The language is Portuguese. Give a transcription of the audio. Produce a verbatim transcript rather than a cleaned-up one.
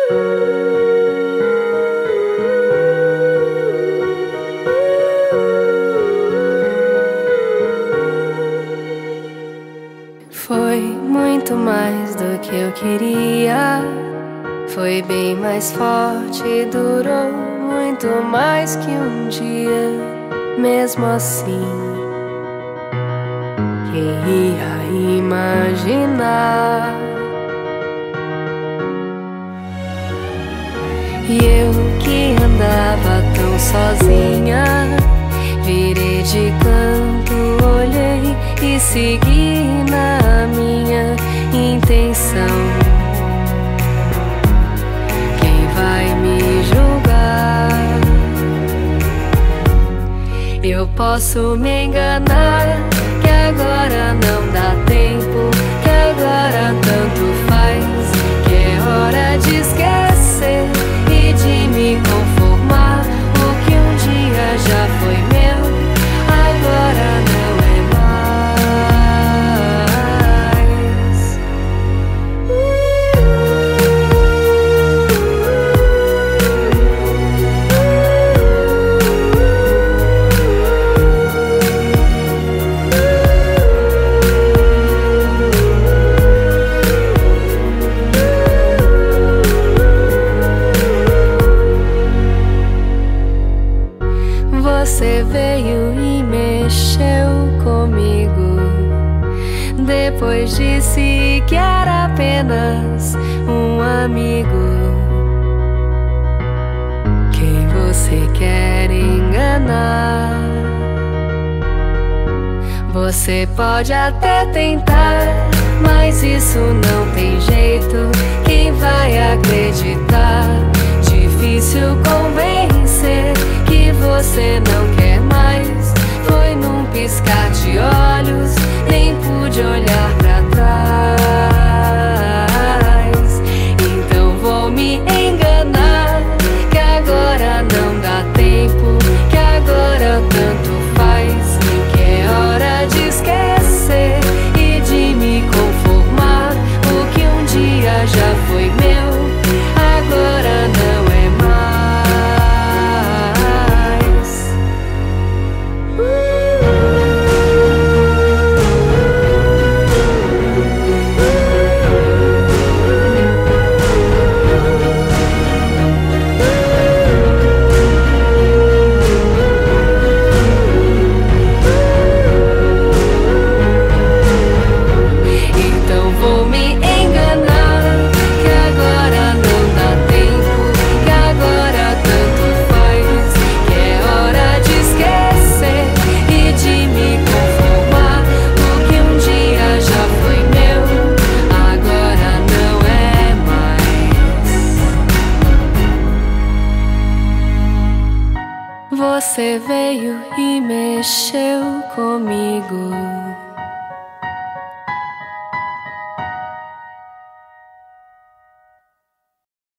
Foi muito mais do que eu queria. Foi bem mais forte e durou muito mais que um dia. Mesmo assim, quem ia imaginar? E eu que andava tão sozinha, virei de canto, olhei e segui na minha intenção. Quem vai me julgar? Eu posso me enganar, que agora não dá tempo, que agora tanto faz, que é hora de esquecer e de me conformar. O que um dia já foi meu, agora não é mais. Você veio e mexeu comigo. Depois disse que era apenas um amigo. Quem você quer enganar? Você pode até tentar, mas isso não tem jeito. Quem vai acreditar? Difícil convencer que você não quer mais. Foi num piscar de olhos, nem pude olhar pra trás. Então vou me enganar, que agora não dá tempo, que agora tanto faz, que é hora de esquecer e de me conformar. O que um dia já foi meu, agora não é mais. Então vou me enganar, que agora não dá tempo, que agora tanto faz, que é hora de esquecer e de me conformar. O que um dia já foi meu, agora não é mais. Você veio e mexeu comigo.